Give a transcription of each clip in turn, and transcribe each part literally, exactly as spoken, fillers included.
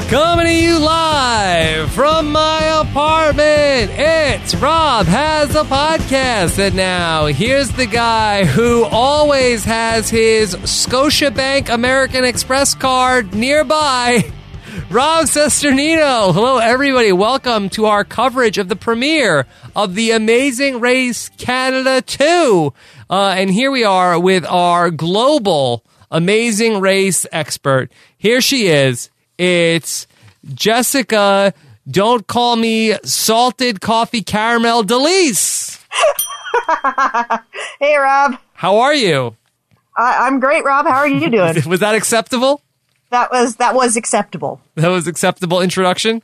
Coming to you live from my apartment, it's Rob Has a Podcast. And now, here's the guy who always has his Scotiabank American Express card nearby, Rob Cesternino. Hello, everybody. Welcome to our coverage of the premiere of The Amazing Race Canada two. Uh, and here we are with our global Amazing Race expert. Here she is. It's Jessica, don't call me salted coffee caramel Delise. Hey, Rob. How are you? I- I'm great, Rob. How are you doing? Was that acceptable? That was that was acceptable. That was acceptable introduction?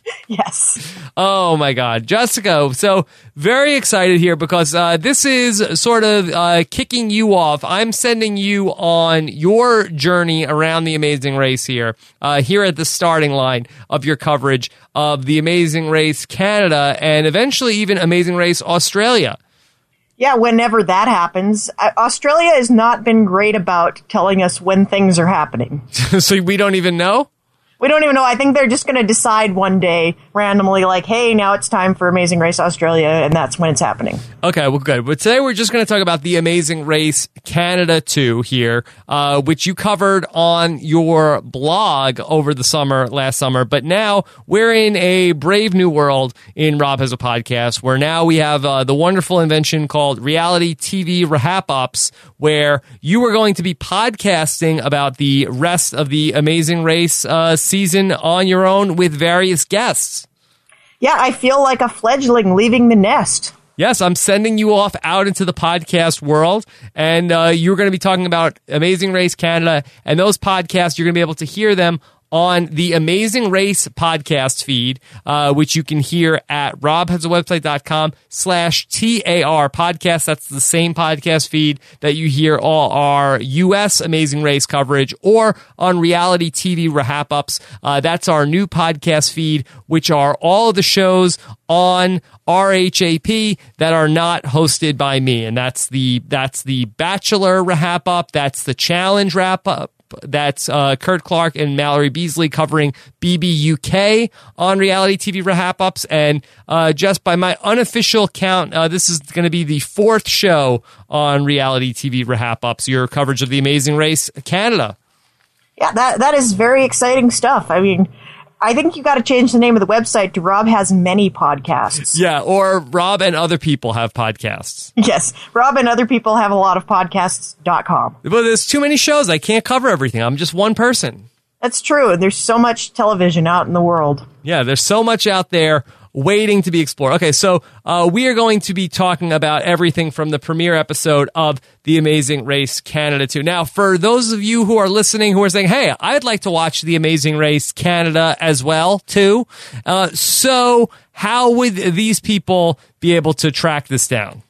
Yes. Oh, my God. Jessica, so very excited here because uh, this is sort of uh, kicking you off. I'm sending you on your journey around the Amazing Race here, uh, here at the starting line of your coverage of the Amazing Race Canada and eventually even Amazing Race Australia. Yeah, whenever that happens. Uh, Australia has not been great about telling us when things are happening. So we don't even know? We don't even know. I think they're just going to decide one day randomly, like, hey, now it's time for Amazing Race Australia, and that's when it's happening. Okay, well, good. But today we're just going to talk about the Amazing Race Canada two here, uh, which you covered on your blog over the summer, last summer. But now we're in a brave new world in Rob Has a Podcast, where now we have uh, the wonderful invention called reality T V wrap-ups, where you are going to be podcasting about the rest of the Amazing Race uh, season on your own with various guests. Yeah, I feel like a fledgling leaving the nest. Yes, I'm sending you off out into the podcast world, and uh, you're going to be talking about Amazing Race Canada, and those podcasts, you're going to be able to hear them on the Amazing Race podcast feed, uh, which you can hear at robhasawebsite.com slash TAR podcast. That's the same podcast feed that you hear all our U S Amazing Race coverage, or on reality T V wrap-ups. Uh, that's our new podcast feed, which are all of the shows on R H A P that are not hosted by me. And that's the, that's the Bachelor wrap-up. That's the Challenge wrap-up. That's uh, Kurt Clark and Mallory Beasley covering B B U K on reality T V wrap-ups. And uh, just by my unofficial count, uh, this is going to be the fourth show on reality T V wrap-ups, your coverage of the Amazing Race Canada. Yeah, that that is very exciting stuff. I mean, I think you got to change the name of the website to Rob Has Many Podcasts. Yeah, or Rob and Other People Have Podcasts. Yes, Rob and Other People Have a lot of podcasts dot com. But there's too many shows. I can't cover everything. I'm just one person. That's true. And there's so much television out in the world. Yeah, there's so much out there waiting to be explored. Okay, so uh, we are going to be talking about everything from the premiere episode of The Amazing Race Canada two. Now, for those of you who are listening who are saying, hey, I'd like to watch The Amazing Race Canada as well, too. Uh, so how would these people be able to track this down?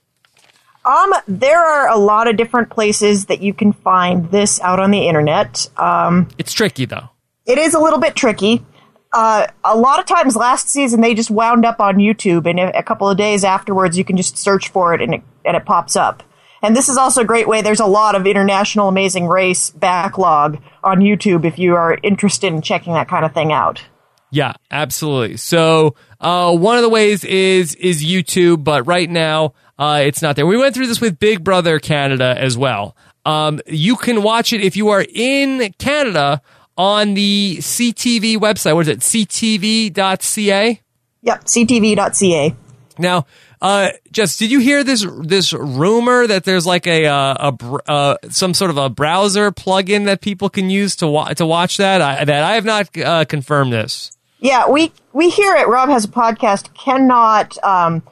Um, there are a lot of different places that you can find this out on the internet. Um, it's tricky, though. It is a little bit tricky. Uh, a lot of times last season they just wound up on YouTube, and a couple of days afterwards you can just search for it and it, and it pops up. And this is also a great way. There's a lot of International Amazing Race backlog on YouTube if you are interested in checking that kind of thing out. Yeah, absolutely. So uh, one of the ways is is YouTube, but right now uh, it's not there. We went through this with Big Brother Canada as well. Um, you can watch it if you are in Canada on the C T V website. What is it? C T V dot C A? Yep, C T V dot C A. Now, uh, Jess, did you hear this this rumor that there's like a uh, a uh, some sort of a browser plugin that people can use to wa- to watch that? I, that I have not uh, confirmed this. Yeah, we we here at Rob Has a Podcast cannot um,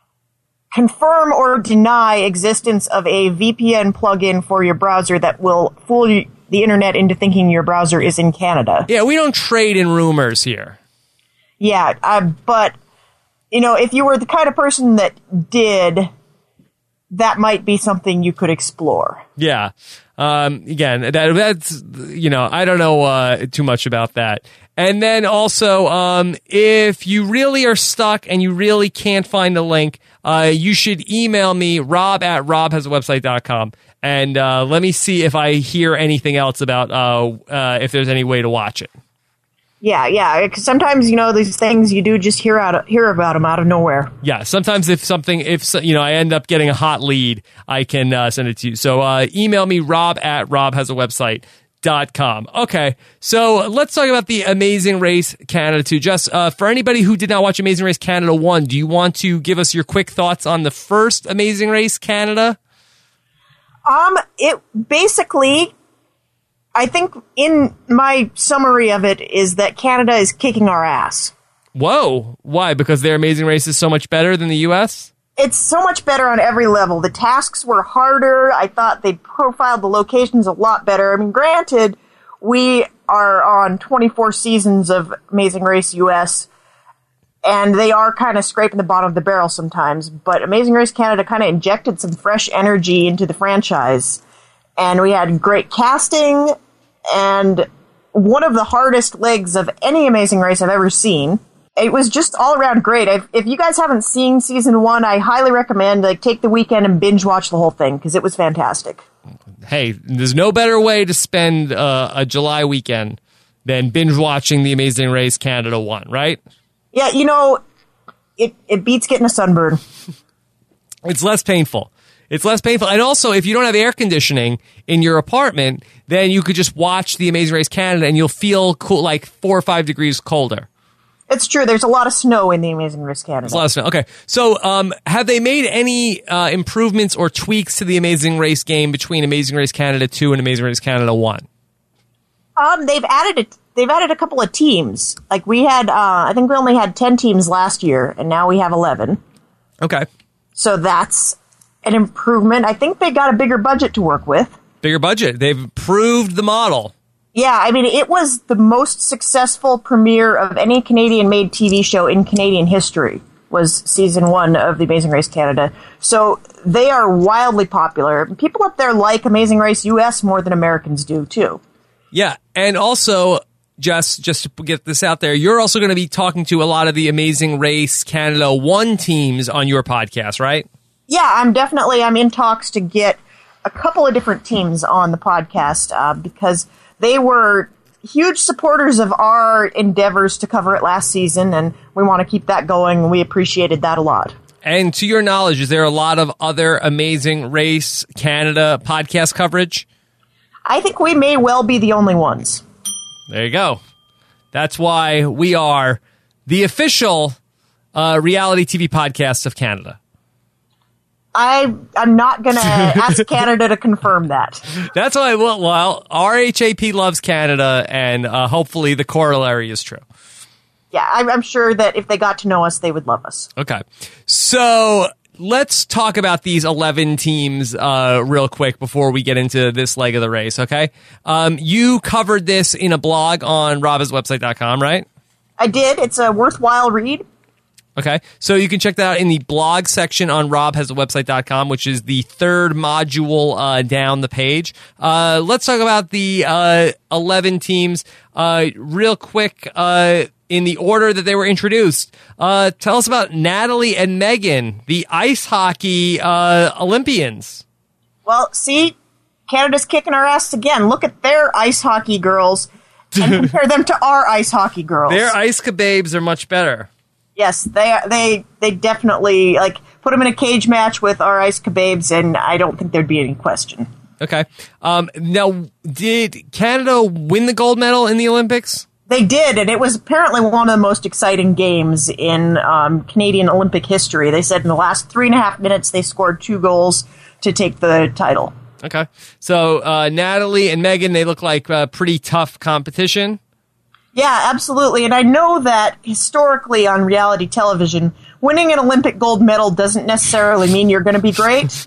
confirm or deny existence of a V P N plugin for your browser that will fool you, the internet into thinking your browser is in Canada. Yeah, we don't trade in rumors here. Yeah, uh, but, you know, if you were the kind of person that did, that might be something you could explore. Yeah. Um, again, that that's, you know, I don't know uh, too much about that. And then also, um, if you really are stuck and you really can't find the link, uh, you should email me, rob at robhasawebsite dot com. And uh, let me see if I hear anything else about uh, uh, if there's any way to watch it. Yeah, yeah. 'Cause sometimes, you know, these things you do just hear out hear about them out of nowhere. Yeah, sometimes if something, if so- you know, I end up getting a hot lead, I can uh, send it to you. So uh, email me, rob at rob has a website dot com. Okay, so let's talk about the Amazing Race Canada two. Just uh, for anybody who did not watch Amazing Race Canada one, do you want to give us your quick thoughts on the first Amazing Race Canada? Um, it basically, I think in my summary of it is that Canada is kicking our ass. Whoa, why? Because their Amazing Race is so much better than the U S? It's so much better on every level. The tasks were harder. I thought they profiled the locations a lot better. I mean, granted, we are on twenty-four seasons of Amazing Race U S, and they are kind of scraping the bottom of the barrel sometimes, but Amazing Race Canada kind of injected some fresh energy into the franchise, and we had great casting, and one of the hardest legs of any Amazing Race I've ever seen. It was just all around great. I've, if you guys haven't seen season one, I highly recommend like take the weekend and binge watch the whole thing because it was fantastic. Hey, there's no better way to spend uh, a July weekend than binge watching the Amazing Race Canada one, right? Yeah, you know, it, it beats getting a sunburn. It's less painful. It's less painful. And also, if you don't have air conditioning in your apartment, then you could just watch the Amazing Race Canada and you'll feel cool, like four or five degrees colder. It's true. There's a lot of snow in the Amazing Race Canada. There's a lot of snow. Okay. So, um, have they made any uh, improvements or tweaks to the Amazing Race game between Amazing Race Canada two and Amazing Race Canada one? Um, they've added a, they've added a couple of teams. Like we had, uh, I think we only had ten teams last year, and now we have eleven. Okay. So that's an improvement. I think they got a bigger budget to work with. Bigger budget. They've improved the model. Yeah, I mean, it was the most successful premiere of any Canadian-made T V show in Canadian history, was season one of The Amazing Race Canada. So they are wildly popular. People up there like Amazing Race U S more than Americans do, too. Yeah, and also, just, just to get this out there, you're also going to be talking to a lot of the Amazing Race Canada one teams on your podcast, right? Yeah, I'm definitely, I'm in talks to get a couple of different teams on the podcast uh, because they were huge supporters of our endeavors to cover it last season, and we want to keep that going. We appreciated that a lot. And to your knowledge, is there a lot of other Amazing Race Canada podcast coverage? I think we may well be the only ones. There you go. That's why we are the official uh, reality T V podcast of Canada. I, I'm not going to ask Canada to confirm that. That's why, well, well, R H A P loves Canada, and uh, hopefully the corollary is true. Yeah, I'm, I'm sure that if they got to know us, they would love us. Okay. So let's talk about these eleven teams uh, real quick before we get into this leg of the race, okay? Um, you covered this in a blog on rob has a website dot com, right? I did. It's a worthwhile read. Okay, so you can check that out in the blog section on rob has a website dot com, which is the third module uh, down the page. Uh, let's talk about the uh, eleven teams uh, real quick uh, in the order that they were introduced. Uh, tell us about Natalie and Megan, the ice hockey uh, Olympians. Well, see, Canada's kicking our ass again. Look at their ice hockey girls and compare them to our ice hockey girls. Their ice kababes are much better. Yes, they they they definitely, like, put them in a cage match with our ice kababes, and I don't think there'd be any question. Okay. Um, now, did Canada win the gold medal in the Olympics? They did, and it was apparently one of the most exciting games in um, Canadian Olympic history. They said in the last three and a half minutes they scored two goals to take the title. Okay. So, uh, Natalie and Megan, they look like uh, pretty tough competition. Yeah, absolutely. And I know that historically on reality television, winning an Olympic gold medal doesn't necessarily mean you're going to be great.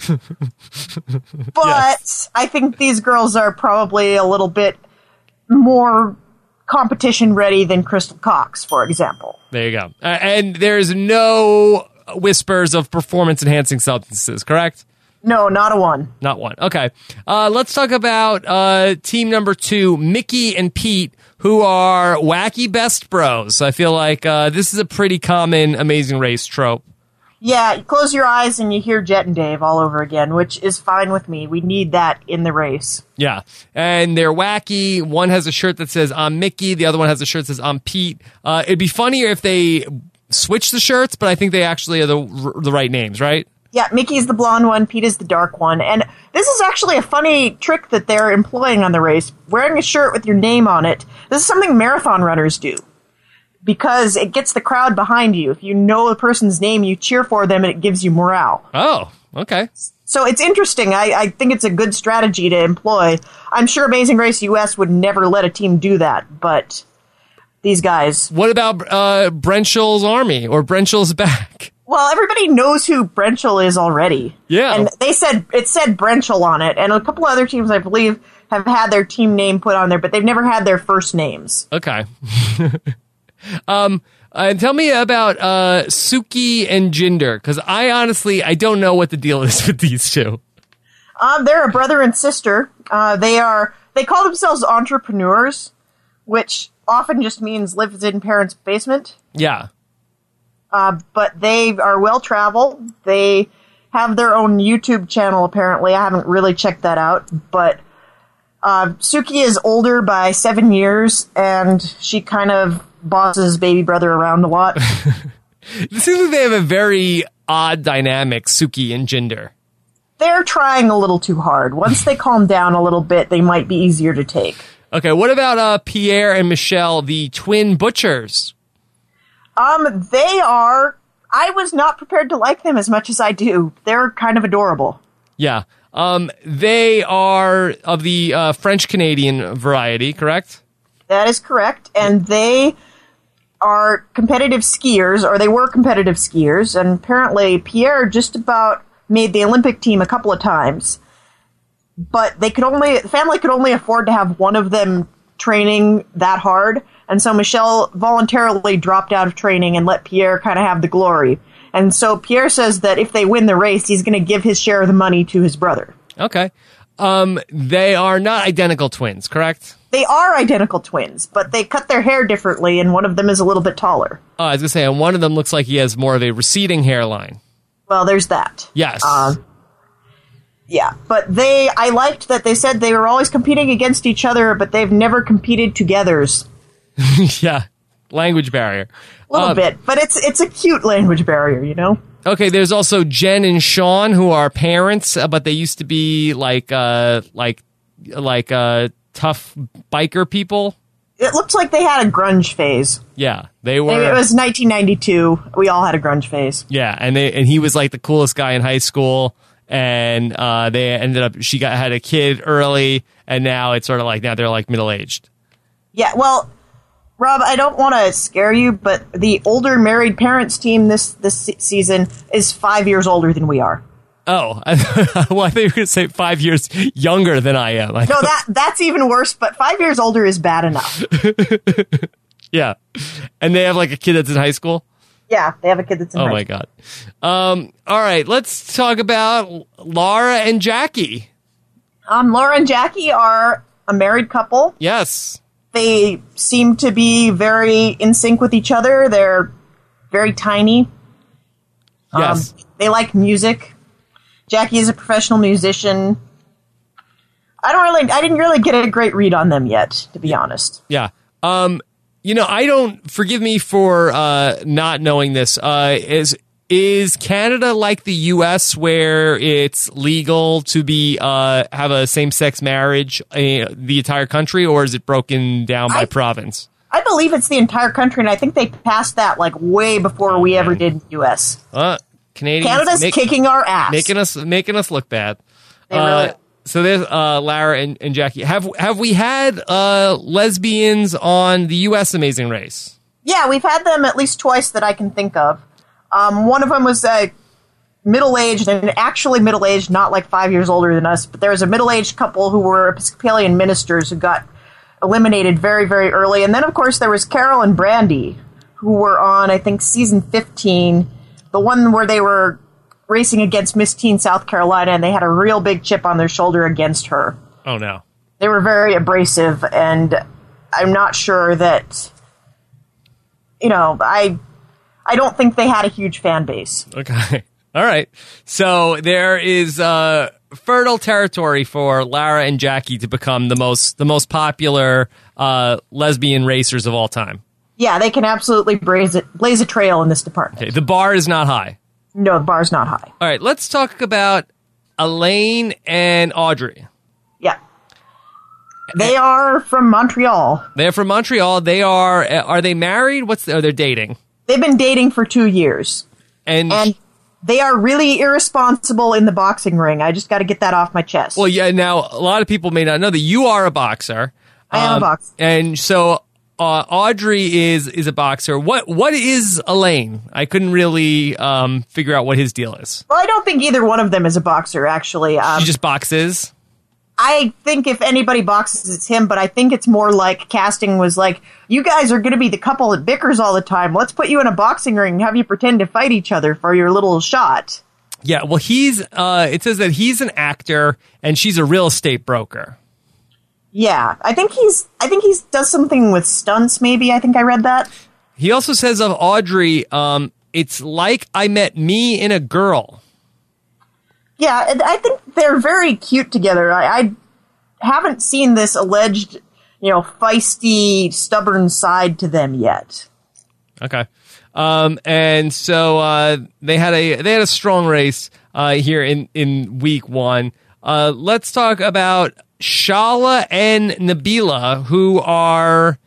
But yes. I think these girls are probably a little bit more competition ready than Crystal Cox, for example. There you go. Uh, and there's no whispers of performance enhancing substances, correct? No, not a one. Not one. Okay. Uh, let's talk about uh, team number two, Mickey and Pete, who are wacky best bros. I feel like uh, this is a pretty common Amazing Race trope. Yeah, you close your eyes and you hear Jet and Dave all over again, which is fine with me. We need that in the race. Yeah, and they're wacky. One has a shirt that says I'm Mickey. The other one has a shirt that says I'm Pete. Uh, it'd be funnier if they switch the shirts, but I think they actually are the the right names, right? Yeah, Mickey's the blonde one, Pete is the dark one. And this is actually a funny trick that they're employing on the race. Wearing a shirt with your name on it. This is something marathon runners do. Because it gets the crowd behind you. If you know the person's name, you cheer for them and it gives you morale. Oh, okay. So it's interesting. I, I think it's a good strategy to employ. I'm sure Amazing Race U S would never let a team do that, but these guys... What about uh, Brenshall's Army or Brenshall's Back? Well, everybody knows who Brenshall is already. Yeah. And they said, it said Brenshall on it, and a couple other teams, I believe, have had their team name put on there, but they've never had their first names. Okay. Um, uh, tell me about uh, Suki and Jinder, because I honestly, I don't know what the deal is with these two. Um, they're a brother and sister. Uh, they are, they call themselves entrepreneurs, which often just means lives in parents' basement. Yeah. Uh, but they are well-traveled. They have their own YouTube channel, apparently. I haven't really checked that out, but uh, Suki is older by seven years, and she kind of bosses baby brother around a lot. It seems like they have a very odd dynamic, Suki and Jinder. They're trying a little too hard. Once they calm down a little bit, they might be easier to take. Okay, what about uh, Pierre and Michelle, the twin butchers? Um, they are... I was not prepared to like them as much as I do. They're kind of adorable. Yeah. Um, they are of the uh, French-Canadian variety, correct? That is correct. And they are competitive skiers, or they were competitive skiers, and apparently Pierre just about made the Olympic team a couple of times. But they could only, the family could only afford to have one of them training that hard, and so Michelle voluntarily dropped out of training and let Pierre kind of have the glory. And so Pierre says that if they win the race, he's going to give his share of the money to his brother. Okay. Um, they are not identical twins, correct? They are identical twins, but they cut their hair differently, and one of them is a little bit taller. Oh, I was going to say, and one of them looks like he has more of a receding hairline. Well, there's that. Yes. Uh, yeah, but they, I liked that they said they were always competing against each other, but they've never competed togethers. Yeah, language barrier. A little uh, bit, but it's it's a cute language barrier, you know? Okay, there's also Jen and Sean, who are parents, uh, but they used to be like, uh, like, like, uh, tough biker people. It looked like they had a grunge phase. Yeah, they were. It was nineteen ninety-two. We all had a grunge phase. Yeah, and they and he was like the coolest guy in high school, and uh, they ended up. She got had a kid early, and now it's sort of like now they're like middle aged. Yeah, well, Rob, I don't want to scare you, but the older married parents team this this season is five years older than we are. Oh, well, I think you were going to say five years younger than I am. I no, that that's even worse, but five years older is bad enough. Yeah. And they have like a kid that's in high school? Yeah, they have a kid that's in oh high my school. God. Um, all right, let's talk about Laura and Jackie. Um, Laura and Jackie are a married couple. Yes. They seem to be very in sync with each other. They're very tiny. Yes. Um, they like music. Jackie is a professional musician. I don't really, I didn't really get a great read on them yet, to be honest. Yeah. Um, you know, I don't, forgive me for uh, not knowing this. Uh, is is Canada like the U S where it's legal to be uh, have a same sex marriage uh, the entire country, or is it broken down by I, province? I believe it's the entire country, and I think they passed that like way before oh, we man. ever did in the U S. Uh, Canadians Canada's make, kicking our ass, making us making us look bad. They uh, really are. So there's uh, Lara and, and Jackie. Have have we had uh, lesbians on the U S Amazing Race? Yeah, we've had them at least twice that I can think of. Um, one of them was uh, middle-aged, and actually middle-aged, not like five years older than us, but there was a middle-aged couple who were Episcopalian ministers who got eliminated very, very early. And then, of course, there was Carol and Brandy, who were on, I think, season fifteen, the one where they were racing against Miss Teen South Carolina, and they had a real big chip on their shoulder against her. Oh, no. They were very abrasive, and I'm not sure that, you know, I I don't think they had a huge fan base. Okay. All right. So there is uh, fertile territory for Lara and Jackie to become the most the most popular uh, lesbian racers of all time. Yeah, they can absolutely blaze, it, blaze a trail in this department. Okay. The bar is not high. No, the bar's not high. All right. Let's talk about Elaine and Audrey. Yeah. They are from Montreal. They're from Montreal. They are. Are they married? What's the, are they dating? They've been dating for two years. And, and they are really irresponsible in the boxing ring. I just got to get that off my chest. Well, yeah. Now, a lot of people may not know that you are a boxer. I am um, a boxer. And so uh, Audrey is is a boxer. What What is Elaine? I couldn't really um, figure out what his deal is. Well, I don't think either one of them is a boxer, actually. Um, she just boxes? I think if anybody boxes, it's him, but I think it's more like casting was like, you guys are going to be the couple that bickers all the time. Let's put you in a boxing ring and have you pretend to fight each other for your little shot. Yeah, well, he's, uh, it says that he's an actor and she's a real estate broker. Yeah, I think he's, I think he's does something with stunts, maybe. I think I read that. He also says of Audrey, um, it's like I met me in a girl. Yeah, I think they're very cute together. I, I haven't seen this alleged, you know, feisty, stubborn side to them yet. Okay, um, and so uh, they had a they had a strong race uh, here in in week one. Uh, let's talk about Shala and Nabila, who are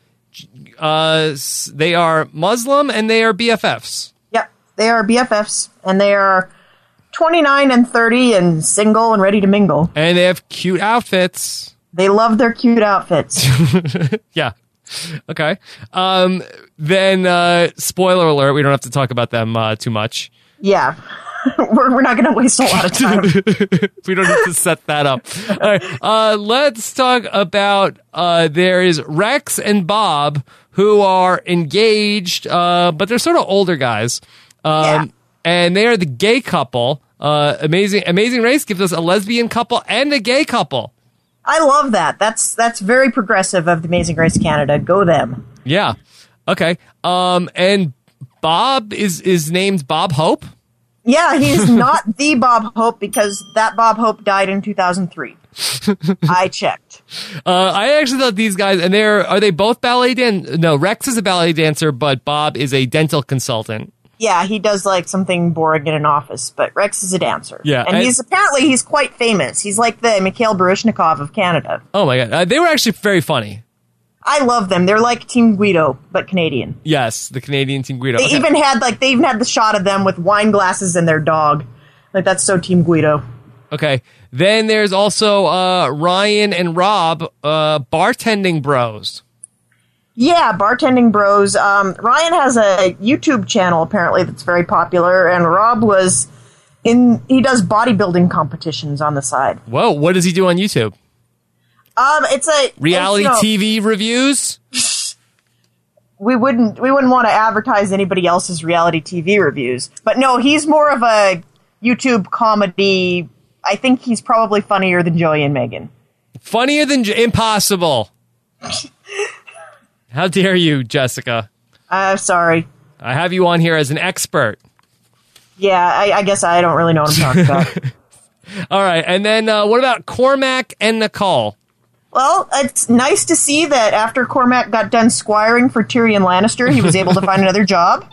uh, they are Muslim and they are B F Fs. Yep, they are B F Fs, and they are twenty-nine and thirty and single and ready to mingle. And they have cute outfits. They love their cute outfits. Yeah. Okay. Um, then, uh, spoiler alert, we don't have to talk about them uh, too much. Yeah. we're, we're not going to waste a lot of time. We don't need to set that up. All right. Uh, let's talk about, uh, there is Rex and Bob who are engaged, uh, but they're sort of older guys. Um, yeah. And they are the gay couple. Uh, amazing, Amazing Race gives us a lesbian couple and a gay couple. I love that. That's that's very progressive of the Amazing Race Canada. Go them. Yeah. Okay. Um, and Bob is is named Bob Hope. Yeah, he's not the Bob Hope because that Bob Hope died in two thousand three. I checked. Uh, I actually thought these guys, and they're are they both ballet dan? No, Rex is a ballet dancer, but Bob is a dental consultant. Yeah, he does like something boring in an office, but Rex is a dancer. Yeah, and, and he's apparently he's quite famous. He's like the Mikhail Baryshnikov of Canada. Oh my god, uh, they were actually very funny. I love them. They're like Team Guido, but Canadian. Yes, the Canadian Team Guido. They okay. even had like they even had the shot of them with wine glasses and their dog. Like that's so Team Guido. Okay, then there's also uh, Ryan and Rob, uh, bartending bros. Yeah, bartending bros. Um, Ryan has a YouTube channel apparently that's very popular, and Rob was in. He does bodybuilding competitions on the side. Whoa, what does he do on YouTube? Um, it's a reality it's, you know, T V reviews. We wouldn't. We wouldn't want to advertise anybody else's reality T V reviews, but no, he's more of a YouTube comedy. I think he's probably funnier than Joey and Megan. Funnier than J- impossible. How dare you, Jessica? I'm uh, sorry. I have you on here as an expert. Yeah, I, I guess I don't really know what I'm talking about. All right, and then uh, what about Cormac and Nicole? Well, it's nice to see that after Cormac got done squiring for Tyrion Lannister, he was able to find another job.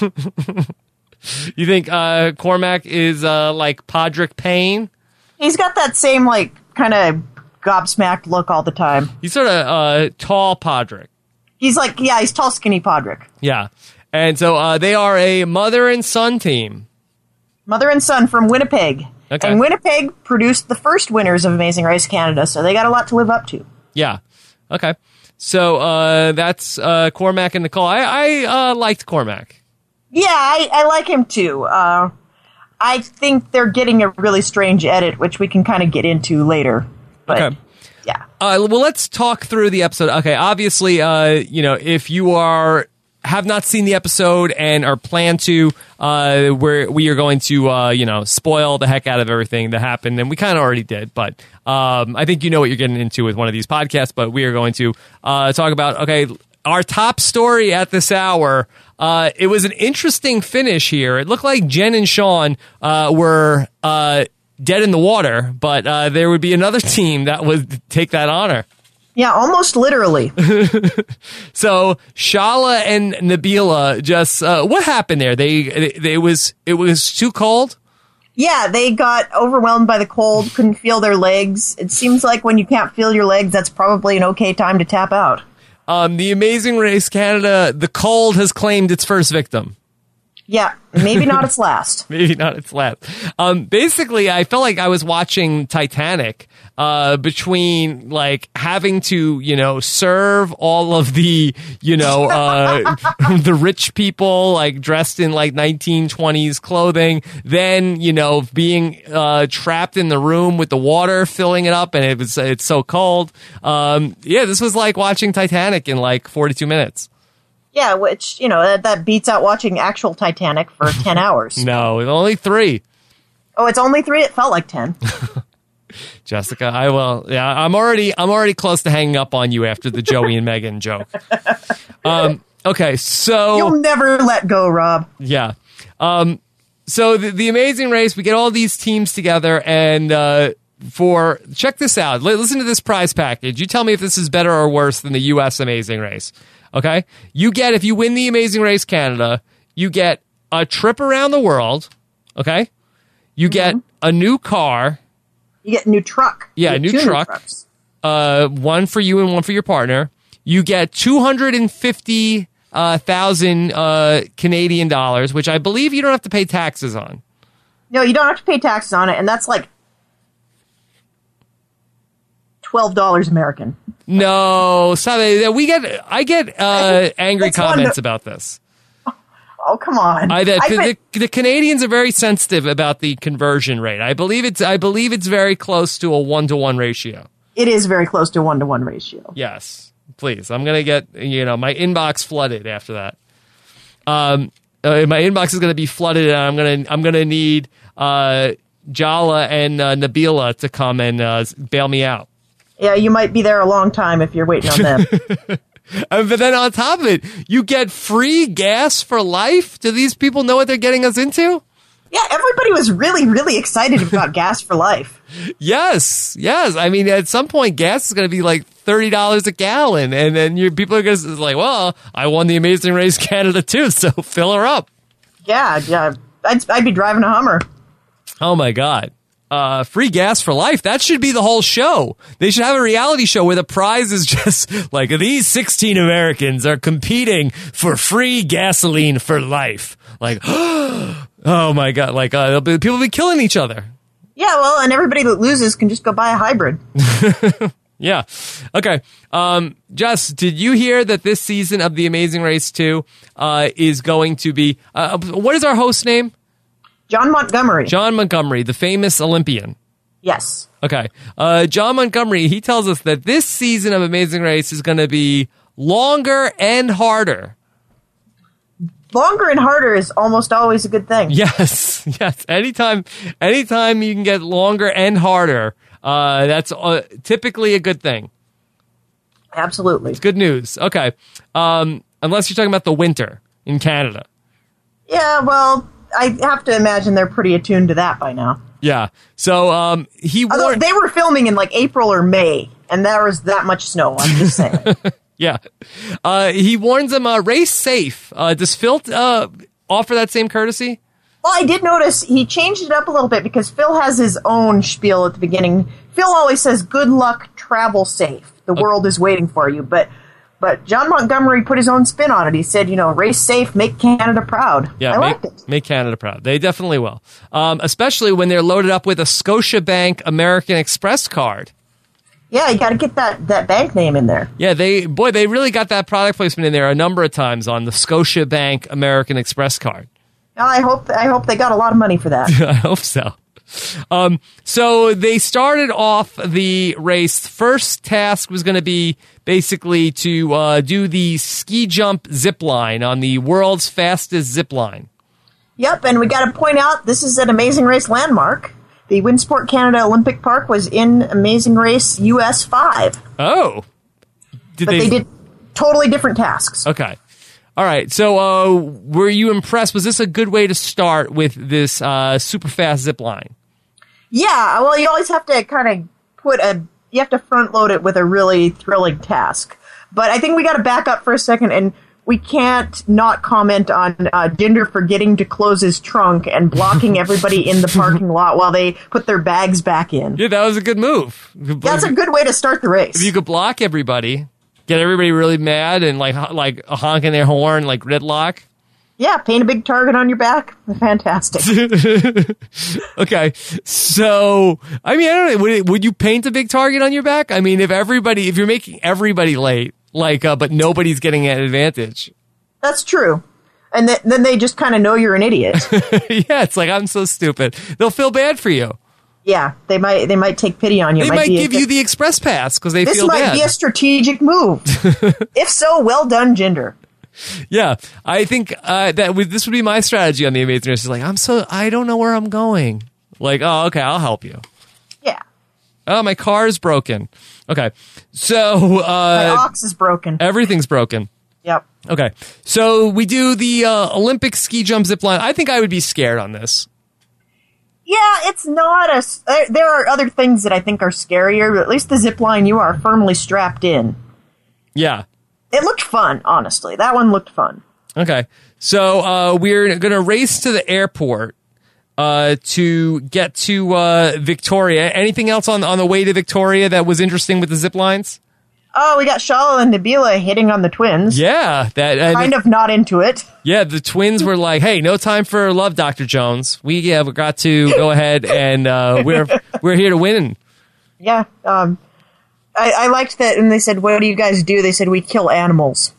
You think uh, Cormac is uh, like Podrick Payne? He's got that same, like, kind of gobsmacked look all the time. He's sort of uh, tall Podrick. He's like, yeah, he's tall, skinny Podrick. Yeah. And so uh, they are a mother and son team. Mother and son from Winnipeg. Okay. And Winnipeg produced the first winners of Amazing Race Canada, so they got a lot to live up to. Yeah. Okay. So uh, that's uh, Cormac and Nicole. I, I uh, liked Cormac. Yeah, I, I like him too. Uh, I think they're getting a really strange edit, which we can kind of get into later. But, okay. Yeah. Uh, well, let's talk through the episode. Okay, obviously, uh, you know, if you are have not seen the episode and are plan to, uh, where we are going to, uh, you know, spoil the heck out of everything that happened, and we kind of already did, but um, I think you know what you're getting into with one of these podcasts. But we are going to uh, talk about okay, our top story at this hour. Uh, it was an interesting finish here. It looked like Jen and Sean uh, were uh, dead in the water, but uh, there would be another team that would take that honor. Yeah, almost literally. So Shala and Nabila just uh, what happened there? They, they, they it was it was too cold. Yeah, they got overwhelmed by the cold, couldn't feel their legs. It seems like when you can't feel your legs, that's probably an okay time to tap out. Um, the Amazing Race Canada, the cold has claimed its first victim. Yeah, maybe not its last. Maybe not its last. Um, basically, I felt like I was watching Titanic uh, between like having to, you know, serve all of the, you know, uh, the rich people like dressed in like nineteen twenties clothing. Then, you know, being uh, trapped in the room with the water filling it up, and it was it's so cold. Um, yeah, this was like watching Titanic in like forty-two minutes. Yeah, which, you know, that, that beats out watching actual Titanic for ten hours. No, only three. Oh, it's only three? It felt like ten. Jessica, I will. Yeah, I'm already. I'm already close to hanging up on you after the Joey and Megan joke. Um. Okay. So you'll never let go, Rob. Yeah. Um. So the, the Amazing Race, we get all these teams together, and uh, for check this out. L- listen to this prize package. You tell me if this is better or worse than the U S Amazing Race. Okay, you get, if you win the Amazing Race Canada, you get a trip around the world. Okay, you get mm-hmm. a new car. You get a new truck. Yeah, a new truck. New uh, one for you and one for your partner. You get two hundred and fifty uh, thousand uh, Canadian dollars, which I believe you don't have to pay taxes on. No, you don't have to pay taxes on it, and that's like twelve dollars American. No, sorry, we get. I get uh, angry comments to, about this. Oh, come on! I, the, the, the, the Canadians are very sensitive about the conversion rate. I believe it's. I believe it's very close to a one to one ratio. It is very close to one to one ratio. Yes, please. I'm gonna get you know my inbox flooded after that. Um, uh, my inbox is gonna be flooded, and I'm gonna I'm gonna need uh, Jala and uh, Nabila to come and uh, bail me out. Yeah, you might be there a long time if you're waiting on them. uh, but then on top of it, you get free gas for life? Do these people know what they're getting us into? Yeah, everybody was really, really excited about gas for life. Yes, yes. I mean, at some point, gas is going to be like thirty dollars a gallon. And then your people are going to like, well, I won the Amazing Race Canada too, so fill her up. Yeah, yeah. I'd, I'd be driving a Hummer. Oh, my God. Uh, free gas for life. That should be the whole show. They should have a reality show where the prize is just like these sixteen Americans are competing for free gasoline for life. Like, oh my God. Like, uh, be, people will be killing each other. Yeah, well, and everybody that loses can just go buy a hybrid. Yeah. Okay. Um, Jess, did you hear that this season of The Amazing Race two uh, is going to be, uh, what is our host name? John Montgomery. John Montgomery, the famous Olympian. Yes. Okay. Uh, John Montgomery, he tells us that this season of Amazing Race is going to be longer and harder. Longer and harder is almost always a good thing. Yes. Yes. Anytime, anytime you can get longer and harder, uh, that's uh, typically a good thing. Absolutely. It's good news. Okay. Um, unless you're talking about the winter in Canada. Yeah, well, I have to imagine they're pretty attuned to that by now. Yeah. So um, he Although warned. They were filming in like April or May, and there was that much snow. I'm just saying. Yeah. Uh, he warns them, uh, race safe. Uh, does Phil uh, offer that same courtesy? Well, I did notice he changed it up a little bit because Phil has his own spiel at the beginning. Phil always says, good luck, travel safe. The okay. world is waiting for you. But but John Montgomery put his own spin on it. He said, you know, race safe, make Canada proud. Yeah, I make, liked it. Make Canada proud. They definitely will. Um, especially when they're loaded up with a Scotiabank American Express card. Yeah, you got to get that, that bank name in there. Yeah, they boy, they really got that product placement in there a number of times on the Scotiabank American Express card. I hope I hope they got a lot of money for that. I hope so. Um, so they started off the race. First task was going to be basically to uh, do the ski jump zip line on the world's fastest zip line. Yep, and we got to point out this is an Amazing Race landmark. The Winsport Canada Olympic Park was in Amazing Race U S five. Oh. Did but they, they did totally different tasks. Okay. All right. So, uh, were you impressed? Was this a good way to start with this uh, super fast zip line? Yeah. Well, you always have to kind of put a. You have to front load it with a really thrilling task. But I think we got to back up for a second, and we can't not comment on uh, Jinder forgetting to close his trunk and blocking everybody in the parking lot while they put their bags back in. Yeah, that was a good move. That's a good way to start the race. If you could block everybody, get everybody really mad and like like honking their horn, like gridlock. Yeah, paint a big target on your back. Fantastic. Okay, so I mean, I don't know. Would, would you paint a big target on your back? I mean, if everybody, if you're making everybody late, like, uh, but nobody's getting an advantage. That's true. And th- then they just kind of know you're an idiot. Yeah, it's like, I'm so stupid. They'll feel bad for you. Yeah, they might. They might take pity on you. They It might be give a, you the express pass because they This feel might bad. be a strategic move. If so, well done, Jinder. Yeah, I think uh, that would, this would be my strategy on the Amazing Race. Is like, I'm so I don't know where I'm going. Like, oh, okay, I'll help you. Yeah. Oh, my car's broken. Okay, so uh, My ox is broken. everything's broken. Yep. Okay, so we do the uh, Olympic ski jump zip line. I think I would be scared on this. Yeah, it's not a. s- There there are other things that I think are scarier, but at least the zip line, you are firmly strapped in. Yeah. It looked fun, honestly. That one looked fun. Okay, so uh, we're going to race to the airport uh, to get to uh, Victoria. Anything else on, on the way to Victoria that was interesting with the zip lines? Oh, we got Shala and Nabila hitting on the twins. Yeah, that uh, Kind of not into it. yeah. The twins were like, "Hey, no time for love, Doctor Jones. We yeah, we got to go ahead and uh, we're we're here to win." Yeah. Um, I, I liked that, and they said, "What do you guys do?" They said, "We kill animals."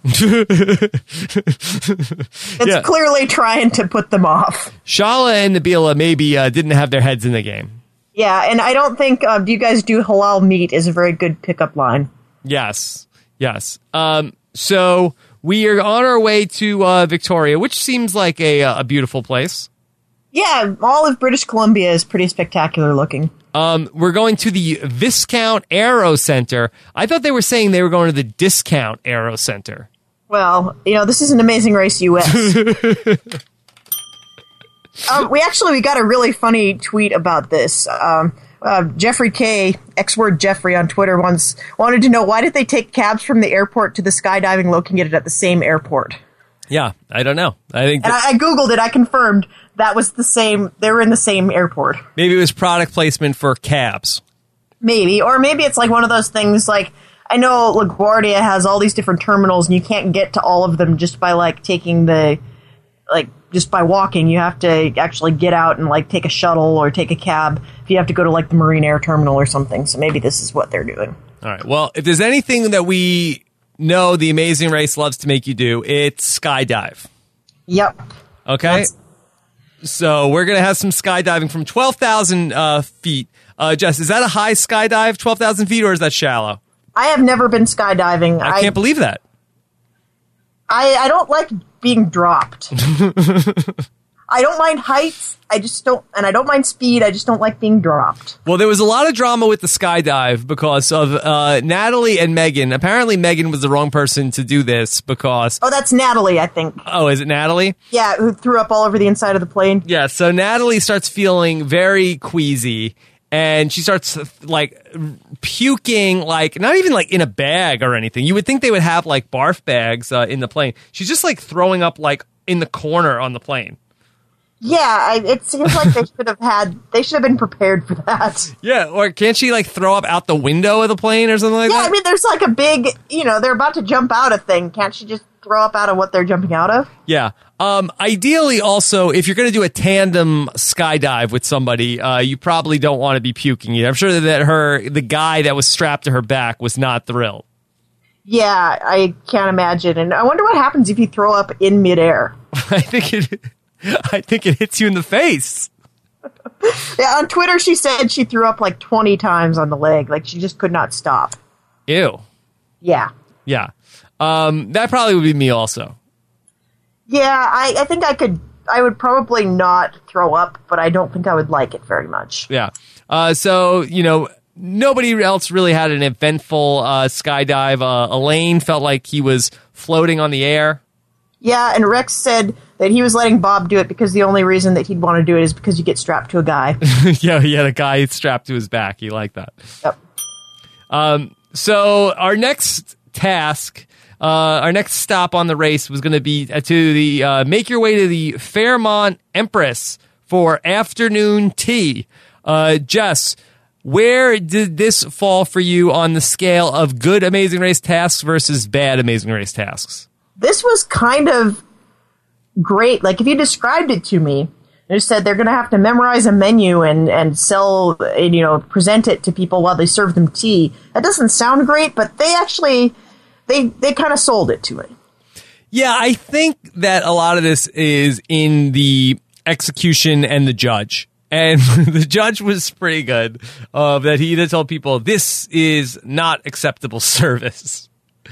It's Yeah. clearly trying to put them off. Shala and Nabila maybe uh, didn't have their heads in the game. Yeah, and I don't think um, "Do you guys do halal meat?" is a very good pickup line. Yes, yes. Um, so we are on our way to uh, Victoria, which seems like a a beautiful place. Yeah, all of British Columbia is pretty spectacular looking. Um, we're going to the Viscount Aero Center. I thought they were saying they were going to the Discount Aero Center. Well, you know, this is an Amazing Race U S. um, we actually we got a really funny tweet about this. Um, uh, Jeffrey K, X-Word Jeffrey on Twitter, once wanted to know why did they take cabs from the airport to the skydiving located at the same airport. Yeah, I don't know. I think And that I, I googled it. I confirmed that was the same. They were in the same airport. maybe it was product placement for cabs. Maybe, or maybe it's like one of those things. Like I know LaGuardia has all these different terminals, and you can't get to all of them just by like taking the like just by walking. You have to actually get out and like take a shuttle or take a cab if you have to go to like the Marine Air Terminal or something. So maybe this is what they're doing. All right. Well, if there's anything that we know the Amazing Race loves to make you do, it's skydive. Yep. Okay. That's- So we're gonna have some skydiving from twelve thousand uh, feet. Uh, Jess, is that a high skydive, twelve thousand feet, or is that shallow? I have never been skydiving. I can't believe that. I, I don't like being dropped. I don't mind heights. I just don't, and I don't mind speed. I just don't like being dropped. Well, there was a lot of drama with the skydive because of uh, Natalie and Megan. Apparently, Megan was the wrong person to do this because. Oh, that's Natalie, I think. Oh, is it Natalie? Yeah, who threw up all over the inside of the plane. Yeah, so Natalie starts feeling very queasy and she starts like puking, like not even like in a bag or anything. You would think they would have like barf bags uh, in the plane. She's just like throwing up like in the corner on the plane. Yeah, I, it seems like they should have had, they should have been prepared for that. Yeah, or can't she like throw up out the window of the plane or something like Yeah, that? I mean, there's like a big, you know, they're about to jump out of thing. Can't she just throw up out of what they're jumping out of? Yeah. Um, ideally, also, if you're going to do a tandem skydive with somebody, uh, you probably don't want to be puking either. I'm sure that her, the guy that was strapped to her back, was not thrilled. Yeah, I can't imagine. And I wonder what happens if you throw up in midair. I think it, I think it hits you in the face. Yeah, on Twitter, she said she threw up like twenty times on the leg. Like, she just could not stop. Ew. Yeah. Yeah. Um, that probably would be me also. Yeah, I, I think I could, I would probably not throw up, but I don't think I would like it very much. Yeah. Uh, so, you know, nobody else really had an eventful uh, skydive. Uh, Elaine felt like he was floating on the air. Yeah, and Rex said that he was letting Bob do it because the only reason that he'd want to do it is because you get strapped to a guy. Yeah, he had a guy strapped to his back. He liked that. Yep. Um, so our next task, uh, our next stop on the race was going to be to the uh, make your way to the Fairmont Empress for afternoon tea. Uh, Jess, where did this fall for you on the scale of good Amazing Race tasks versus bad Amazing Race tasks? This was kind of great. Like, if you described it to me, they said they're going to have to memorize a menu and, and sell, and, you know, present it to people while they serve them tea. That doesn't sound great, but they actually, they, they kind of sold it to me. Yeah, I think that a lot of this is in the execution and the judge. And the judge was pretty good, uh, that he either told people, this is not acceptable service,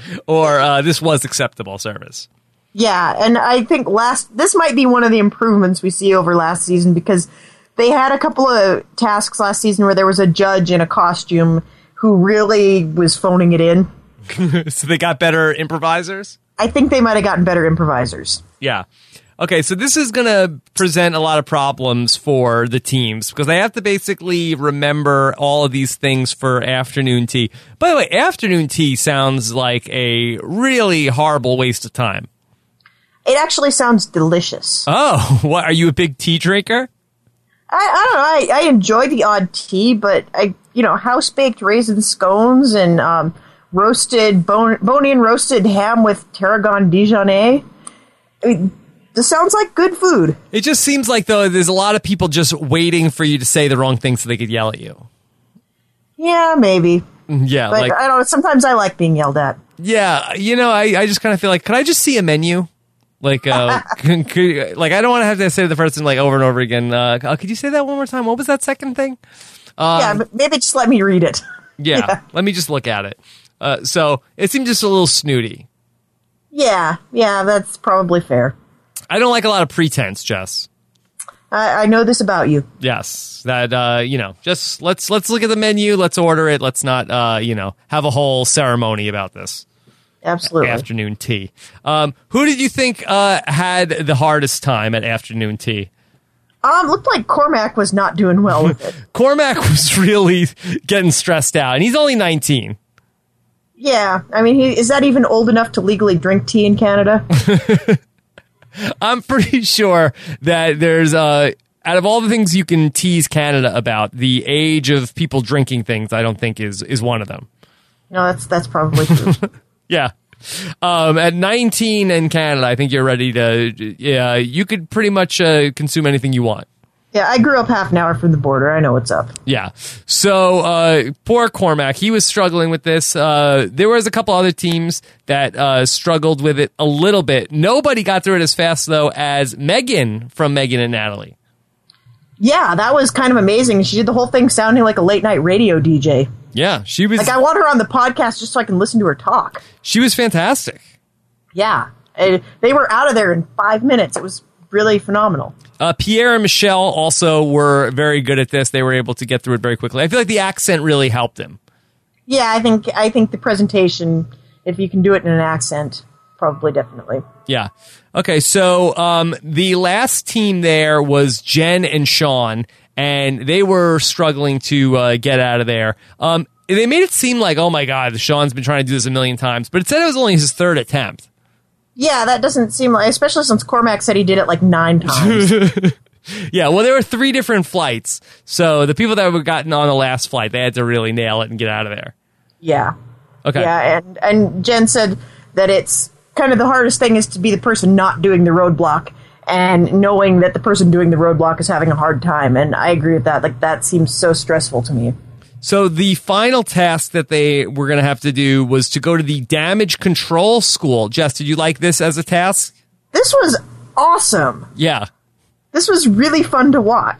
or uh, this was acceptable service. Yeah, and I think last this might be one of the improvements we see over last season, because they had a couple of tasks last season where there was a judge in a costume who really was phoning it in. So they got better improvisers? I think they might have gotten better improvisers. Yeah. Okay, so this is going to present a lot of problems for the teams because they have to basically remember all of these things for afternoon tea. By the way, afternoon tea sounds like a really horrible waste of time. It actually sounds delicious. Oh, what? Are you a big tea drinker? I, I don't know. I, I enjoy the odd tea, but I, you know, house-baked raisin scones and um, roasted, bone, bone-in roasted ham with tarragon Dijonais. I mean, this sounds like good food. It just seems like, though, there's a lot of people just waiting for you to say the wrong thing so they could yell at you. Yeah, maybe. Yeah, but like I don't. Sometimes I like being yelled at. Yeah, you know, I, I just kind of feel like, could I just see a menu? Like, uh, could, could, like I don't want to have to say to the person like over and over again. Uh, uh, could you say that one more time? What was that second thing? Um, yeah, but maybe just let me read it. yeah, yeah, let me just look at it. Uh, so it seemed just a little snooty. Yeah, yeah, that's probably fair. I don't like a lot of pretense, Jess. I, I know this about you. Yes, that uh, you know, just let's let's look at the menu, let's order it, let's not uh, you know, have a whole ceremony about this. Absolutely. Afternoon tea. Um, who did you think uh, had the hardest time at afternoon tea? Um, looked like Cormac was not doing well with it. Cormac was really getting stressed out, and he's only nineteen. Yeah, I mean, he, is that even old enough to legally drink tea in Canada? I'm pretty sure that there's, uh, out of all the things you can tease Canada about, the age of people drinking things, I don't think is is one of them. No, that's that's probably true. Yeah. Um, at nineteen in Canada, I think you're ready to, yeah, you could pretty much uh, consume anything you want. Yeah, I grew up half an hour from the border. I know what's up. Yeah. So, uh, poor Cormac, he was struggling with this. Uh, there was a couple other teams that uh, struggled with it a little bit. Nobody got through it as fast, though, as Megan from Megan and Natalie. Yeah, that was kind of amazing. She did the whole thing sounding like a late-night radio D J. Yeah, she was... Like, I want her on the podcast just so I can listen to her talk. She was fantastic. Yeah. And they were out of there in five minutes. It was really phenomenal. Uh, Pierre and Michelle also were very good at this. They were able to get through it very quickly. I feel like the accent really helped him. Yeah, I think I think the presentation, if you can do it in an accent, probably definitely. Yeah. Okay, so um, the last team there was Jen and Sean, and they were struggling to uh, get out of there. Um, they made it seem like, oh my God, Sean's been trying to do this a million times, but it said it was only his third attempt. Yeah, that doesn't seem like, especially since Cormac said he did it like nine times. Yeah, well, there were three different flights, so the people that were gotten on the last flight, they had to really nail it and get out of there. Yeah. Okay. Yeah, and, and Jen said that it's kind of the hardest thing is to be the person not doing the roadblock and knowing that the person doing the roadblock is having a hard time, and I agree with that. Like, that seems so stressful to me. So the final task that they were going to have to do was to go to the damage control school. Jess, did you like this as a task? This was awesome. Yeah. This was really fun to watch.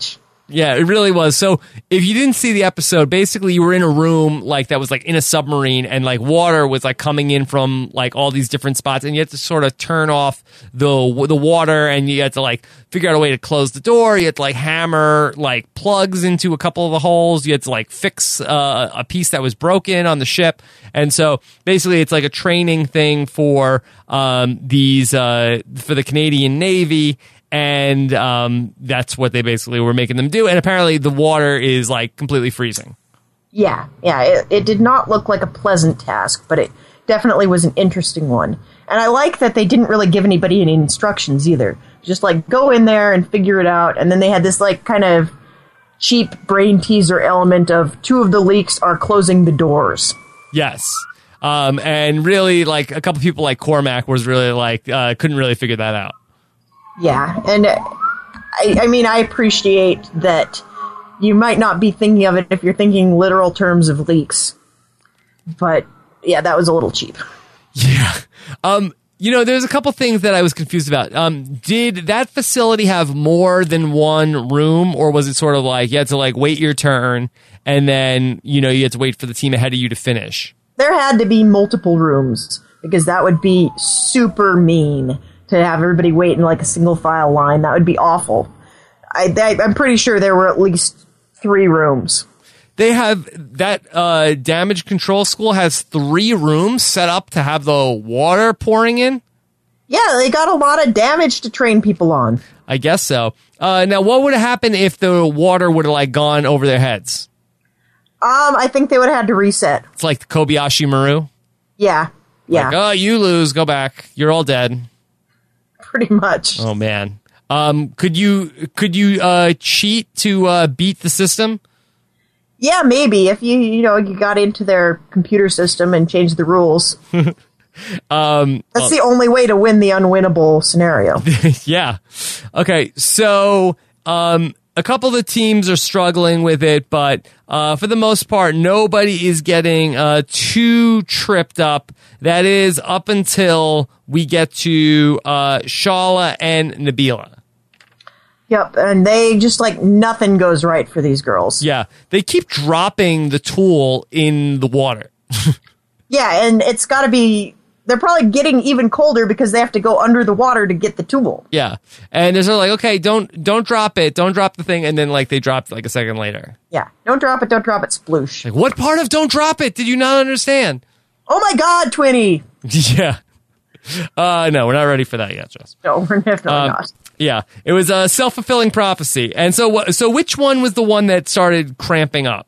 Yeah, it really was. So if you didn't see the episode, basically you were in a room like that was like in a submarine, and like water was like coming in from like all these different spots, and you had to sort of turn off the the water, and you had to like figure out a way to close the door. You had to like hammer like plugs into a couple of the holes. You had to like fix uh, a piece that was broken on the ship. And so basically it's like a training thing for um, these uh, for the Canadian Navy. And um, that's what they basically were making them do. And apparently the water is like completely freezing. Yeah, yeah. It, it did not look like a pleasant task, but it definitely was an interesting one. And I like that they didn't really give anybody any instructions either. Just like go in there and figure it out. And then they had this like kind of cheap brain teaser element of two of the leaks are closing the doors. Yes. Um, and really like a couple people like Cormac was really like uh, couldn't really figure that out. Yeah, and I, I mean, I appreciate that you might not be thinking of it if you're thinking literal terms of leaks. But, yeah, that was a little cheap. Yeah. Um, you know, there's a couple things that I was confused about. Um, did that facility have more than one room, or was it sort of like you had to, like, wait your turn, and then, you know, you had to wait for the team ahead of you to finish? There had to be multiple rooms, because that would be super mean. To have everybody wait in like a single file line. That would be awful. I, I, I'm pretty sure there were at least three rooms. They have that uh, damage control school has three rooms set up to have the water pouring in. Yeah, they got a lot of damage to train people on. I guess so. Uh, now, what would have happened if the water would have like gone over their heads? Um, I think they would have had to reset. It's like the Kobayashi Maru. Yeah, yeah. Like, oh, you lose. Go back. You're all dead. Pretty much. Oh man. Um, could you could you uh, cheat to uh, beat the system? Yeah, maybe if you you know you got into their computer system and changed the rules. um, That's well, the only way to win the unwinnable scenario. Yeah. Okay. So um, a couple of the teams are struggling with it, but uh, for the most part, nobody is getting uh, too tripped up. That is up until we get to uh, Shala and Nabila. Yep, and they just like nothing goes right for these girls. Yeah, they keep dropping the tool in the water. Yeah, and it's got to be. They're probably getting even colder because they have to go under the water to get the tool. Yeah, and they're sort of like, okay, don't don't drop it, don't drop the thing, and then like they dropped like a second later. Yeah, don't drop it, don't drop it, sploosh. Like, what part of don't drop it did you not understand? Oh my God, Twinny! Yeah. Uh, no, we're not ready for that yet, Jess. No, we're definitely um, not. Yeah, it was a self-fulfilling prophecy. And so, so which one was the one that started cramping up?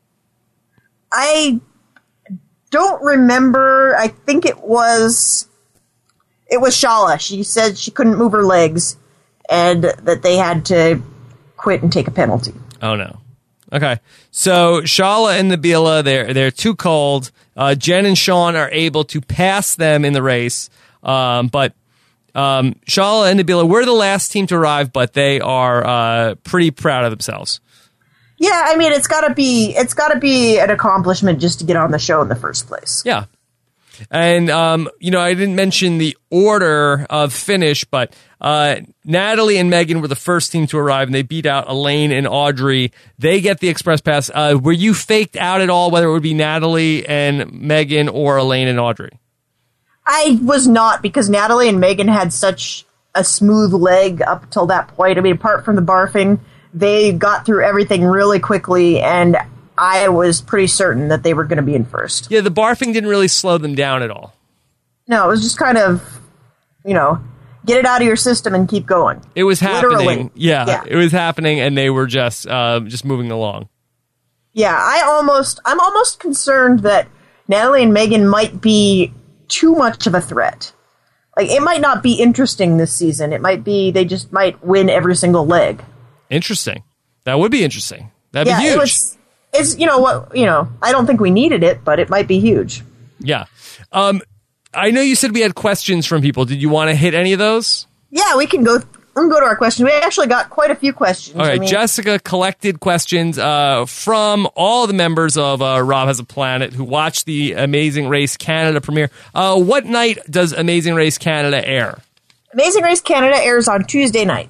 I don't remember. I think it was, it was Shala. She said she couldn't move her legs and that they had to quit and take a penalty. Oh, no. Okay, so Shala and Nabila, they're they're too cold. Uh, Jen and Sean are able to pass them in the race, um, but um, Shala and Nabila were the last team to arrive, but they are uh, pretty proud of themselves. Yeah, I mean it's gotta be it's gotta be an accomplishment just to get on the show in the first place. Yeah. And, um, you know, I didn't mention the order of finish, but uh, Natalie and Megan were the first team to arrive, and they beat out Elaine and Audrey. They get the express pass. Uh, were you faked out at all, whether it would be Natalie and Megan or Elaine and Audrey? I was not, because Natalie and Megan had such a smooth leg up till that point. I mean, apart from the barfing, they got through everything really quickly, and I was pretty certain that they were going to be in first. Yeah, the barfing didn't really slow them down at all. No, it was just kind of, you know, get it out of your system and keep going. It was happening. Literally. Yeah, yeah, it was happening, and they were just uh, just moving along. Yeah, I almost, I'm almost concerned that Natalie and Megan might be too much of a threat. Like, it might not be interesting this season. It might be, they just might win every single leg. Interesting. That would be interesting. That'd yeah, be huge. It was, it's, you know what, you know, I don't think we needed it, but it might be huge. Yeah. Um, I know you said we had questions from people. Did you want to hit any of those? Yeah, we can go, we can go to our questions. We actually got quite a few questions. All right, I mean, Jessica collected questions uh, from all the members of uh, Rob Has a Planet who watched the Amazing Race Canada premiere. Uh, what night does Amazing Race Canada air? Amazing Race Canada airs on Tuesday nights.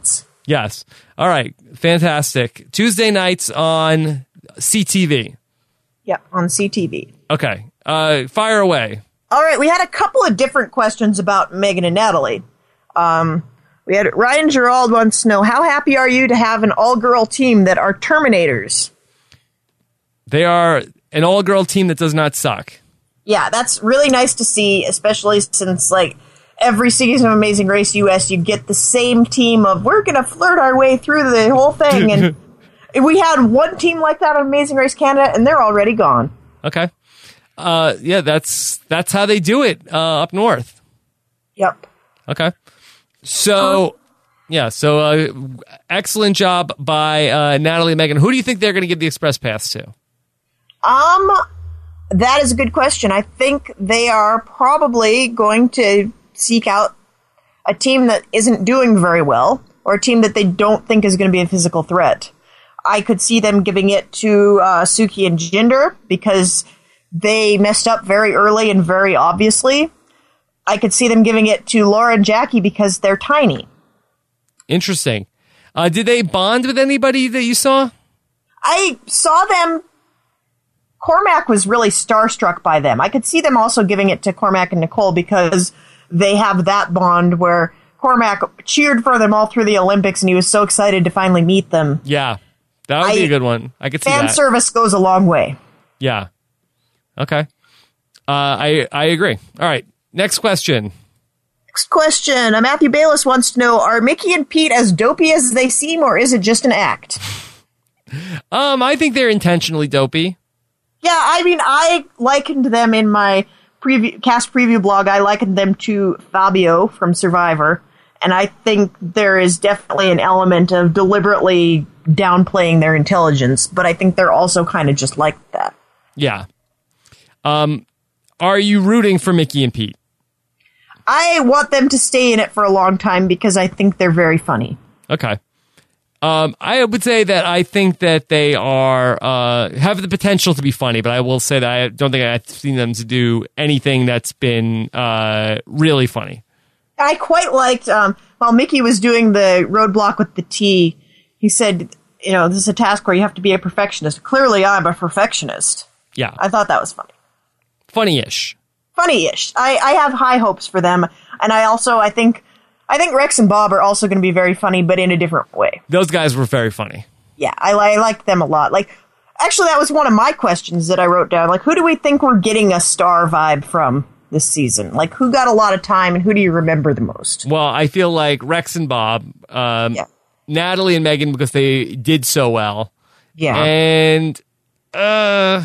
Yes. All right. Fantastic. Tuesday nights on C T V. Yeah, on C T V. Okay. Uh, fire away. All right, we had a couple of different questions about Megan and Natalie. Um, we had Ryan Gerald wants to know, how happy are you to have an all-girl team that are Terminators? They are an all-girl team that does not suck. Yeah, that's really nice to see, especially since, like, every season of Amazing Race U S, you get the same team of, we're going to flirt our way through the whole thing. And we had one team like that on Amazing Race Canada, and they're already gone. Okay. Uh, yeah, that's that's how they do it uh, up north. Yep. Okay. So, um, yeah, so uh, excellent job by uh, Natalie and Megan. Who do you think they're going to give the Express Pass to? Um, that is a good question. I think they are probably going to seek out a team that isn't doing very well, or a team that they don't think is going to be a physical threat. I could see them giving it to uh, Suki and Jinder because they messed up very early and very obviously. I could see them giving it to Laura and Jackie because they're tiny. Interesting. Uh, did they bond with anybody that you saw? I saw them. Cormac was really starstruck by them. I could see them also giving it to Cormac and Nicole because they have that bond where Cormac cheered for them all through the Olympics and he was so excited to finally meet them. Yeah, that would I, be a good one. I could see fan that. Fan service goes a long way. Yeah. Okay. Uh, I I agree. All right. Next question. Next question. Uh, Matthew Bayless wants to know, are Mickey and Pete as dopey as they seem, or is it just an act? um, I think they're intentionally dopey. Yeah, I mean, I likened them in my preview, cast preview blog. I likened them to Fabio from Survivor, and I think there is definitely an element of deliberately downplaying their intelligence, but I think they're also kind of just like that. Yeah. Um, are you rooting for Mickey and Pete? I want them to stay in it for a long time because I think they're very funny. Okay. Um, I would say that I think that they are uh, have the potential to be funny, but I will say that I don't think I've seen them to do anything that's been uh, really funny. I quite liked, um, while Mickey was doing the roadblock with the T, he said, you know, this is a task where you have to be a perfectionist. Clearly, I'm a perfectionist. Yeah. I thought that was funny. Funny-ish. Funny-ish. I, I have high hopes for them, and I also, I think, I think Rex and Bob are also going to be very funny, but in a different way. Those guys were very funny. Yeah, I, I liked them a lot. Like, actually, that was one of my questions that I wrote down. Like, who do we think we're getting a star vibe from this season? Like, who got a lot of time, and who do you remember the most? Well, I feel like Rex and Bob, um, yeah. Natalie and Megan, because they did so well. Yeah. And, uh...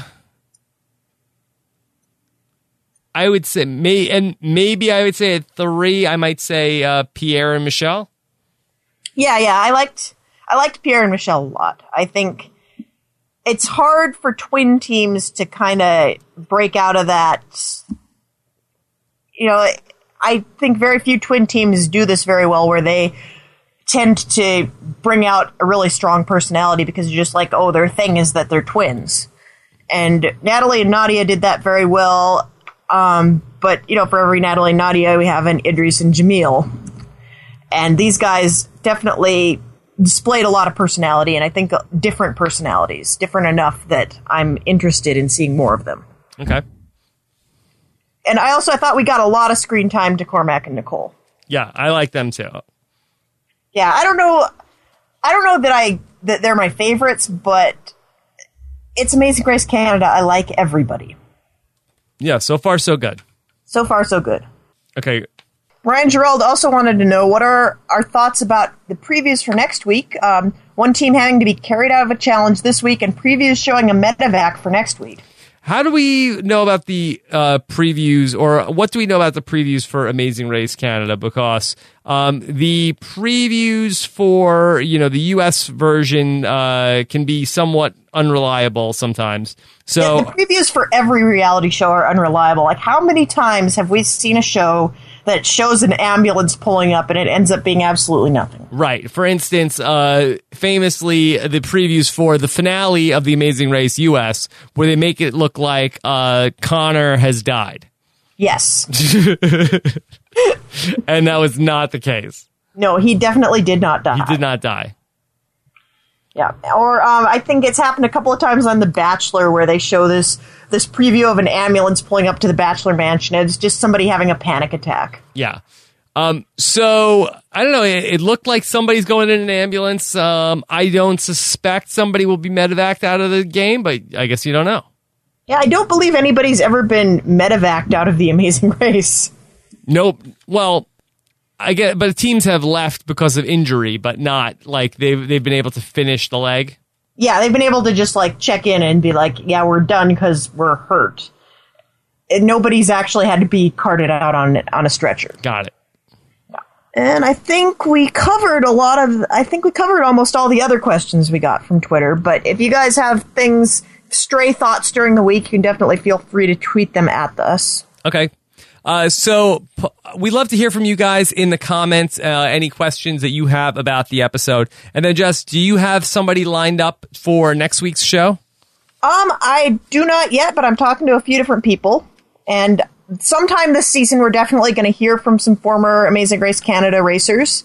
I would say, may, and maybe I would say at three, I might say uh, Pierre and Michelle. Yeah, yeah, I liked I liked Pierre and Michelle a lot. I think it's hard for twin teams to kind of break out of that. You know, I think very few twin teams do this very well, where they tend to bring out a really strong personality because you're just like, oh, their thing is that they're twins. And Natalie and Nadia did that very well. Um, but, you know, for every Natalie and Nadia, we have an Idris and Jamil. And these guys definitely displayed a lot of personality, and I think different personalities, different enough that I'm interested in seeing more of them. Okay. And I also I thought we got a lot of screen time to Cormac and Nicole. Yeah, I like them too. Yeah, I don't know I don't know that I that they're my favorites, but it's Amazing Race Canada. I like everybody. Yeah, so far so good. So far so good. Okay. Ryan Gerald also wanted to know, what are our thoughts about the previews for next week? Um, one team having to be carried out of a challenge this week, and previews showing a medevac for next week. How do we know about the uh, previews, or what do we know about the previews for Amazing Race Canada? Because um, the previews for, you know, the U S version uh, can be somewhat unreliable sometimes. So yeah, the previews for every reality show are unreliable. Like, how many times have we seen a show that shows an ambulance pulling up and it ends up being absolutely nothing? Right. For instance, uh, famously, the previews for the finale of The Amazing Race U S, where they make it look like uh, Connor has died. Yes. And that was not the case. No, he definitely did not die. He did not die. Yeah, or um, I think it's happened a couple of times on The Bachelor where they show this this preview of an ambulance pulling up to the Bachelor mansion. It's just somebody having a panic attack. Yeah. Um, so, I don't know, it, it looked like somebody's going in an ambulance. Um, I don't suspect somebody will be medevaced out of the game, but I guess you don't know. Yeah, I don't believe anybody's ever been medevaced out of The Amazing Race. Nope. Well, I get, but teams have left because of injury, but not like they've they've been able to finish the leg. Yeah, they've been able to just like check in and be like, yeah, we're done because we're hurt. And nobody's actually had to be carted out on on a stretcher. Got it. And I think we covered a lot of, I think we covered almost all the other questions we got from Twitter. But if you guys have things, stray thoughts during the week, you can definitely feel free to tweet them at us. Okay. Uh, so p- we'd love to hear from you guys in the comments, uh, any questions that you have about the episode. And then just, do you have somebody lined up for next week's show? Um, I do not yet, but I'm talking to a few different people. And sometime this season, we're definitely going to hear from some former Amazing Race Canada racers.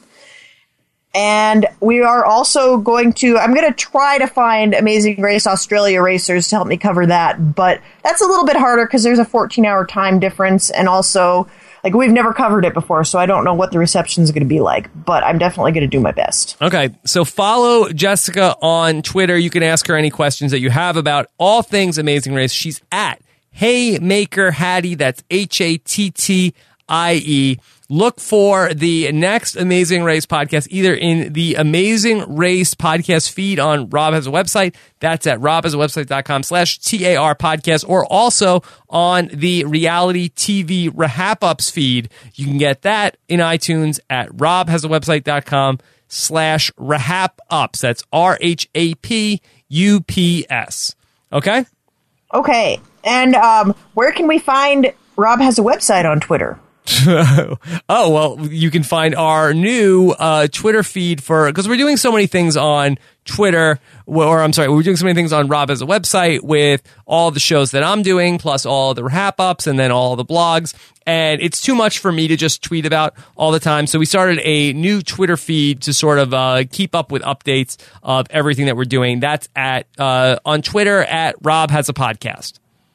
And we are also going to, I'm going to try to find Amazing Race Australia racers to help me cover that. But that's a little bit harder because there's a fourteen hour time difference. And also, like, we've never covered it before, so I don't know what the reception is going to be like. But I'm definitely going to do my best. Okay, so follow Jessica on Twitter. You can ask her any questions that you have about all things Amazing Race. She's at Haymaker Hattie. That's H A T T I E. Look for the next Amazing Race podcast either in the Amazing Race podcast feed on Rob Has a Website. That's at robhasawebsite.com slash T-A-R podcast, or also on the reality T V Rahap-Ups feed. You can get that in iTunes at robhasawebsite.com slash Rahap-Ups. That's R H A P U P S. Okay? Okay. And um, where can we find Rob Has a Website on Twitter? Oh, well, you can find our new uh, Twitter feed for, because we're doing so many things on Twitter, or I'm sorry, we're doing so many things on Rob Has a Website with all the shows that I'm doing, plus all the wrap-ups and then all the blogs. And it's too much for me to just tweet about all the time. So we started a new Twitter feed to sort of uh, keep up with updates of everything that we're doing. That's at uh, on Twitter at Rob Has a Podcast.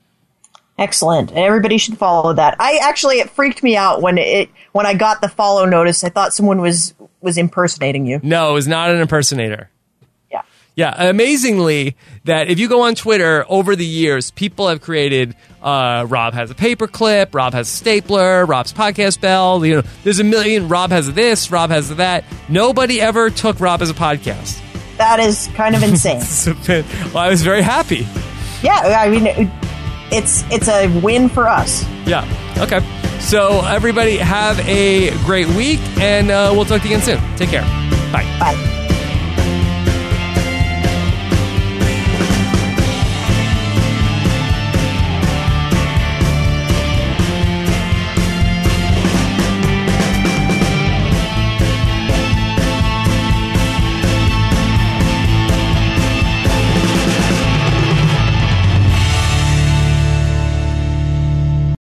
Excellent. Everybody should follow that. I actually, it freaked me out when it when I got the follow notice. I thought someone was was impersonating you. No, it was not an impersonator. Yeah. Yeah. Amazingly, that if you go on Twitter over the years, people have created uh, Rob Has a Paperclip, Rob Has a Stapler, Rob's Podcast Bell. You know, there's a million. Rob has this, Rob has that. Nobody ever took Rob as a podcast. That is kind of insane. Well, I was very happy. Yeah, I mean. It, It's it's a win for us. Yeah. Okay. So everybody have a great week, and uh, we'll talk to you again soon. Take care. Bye. Bye.